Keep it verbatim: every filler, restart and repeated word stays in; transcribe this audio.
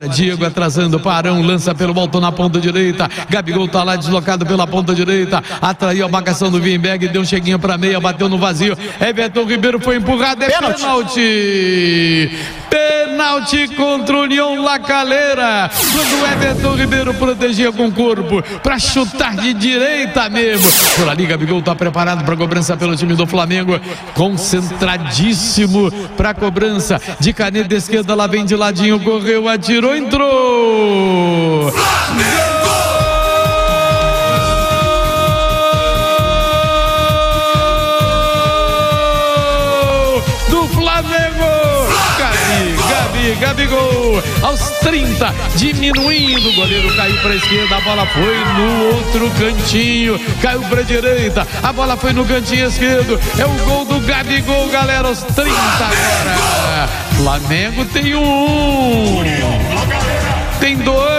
Diego atrasando, Parão lança pelo alto na ponta direita, Gabigol tá lá deslocado pela ponta direita, atraiu a marcação do Wimberg, deu um cheguinho pra meia, bateu no vazio, Everton Ribeiro foi empurrado, é pênalti, pênalti, pênalti contra o União La Calera, quando o Everton Ribeiro protegia com o corpo, pra chutar de direita mesmo, por ali Gabigol tá preparado pra cobrança pelo time do Flamengo, concentradíssimo pra cobrança, de caneta esquerda, lá vem de ladinho, correu, atirou, entrou! Flamengo! Do Flamengo! Gabi, Gabi, Gabigol! Aos trinta, diminuindo, o goleiro caiu para a esquerda, a bola foi no outro cantinho, caiu para a direita, a bola foi no cantinho esquerdo, é o gol do Gabigol, galera, aos trinta agora! Flamengo tem um, tem dois.